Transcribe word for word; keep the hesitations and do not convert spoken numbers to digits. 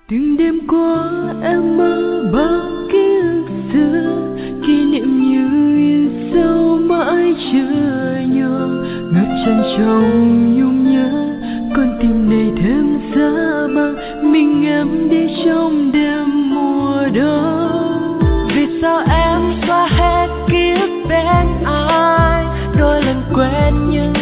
Từng đêm qua em mơ bao ký ức xưa, kỷ niệm như in sâu mãi chưa nhòa, ngập tràn trong nhung nhớ. Con tim này thêm giá băng, mình em đi trong đêm mùa đông. Vì sao em xóa hết ký ức bên ai, đôi lần quen nhưng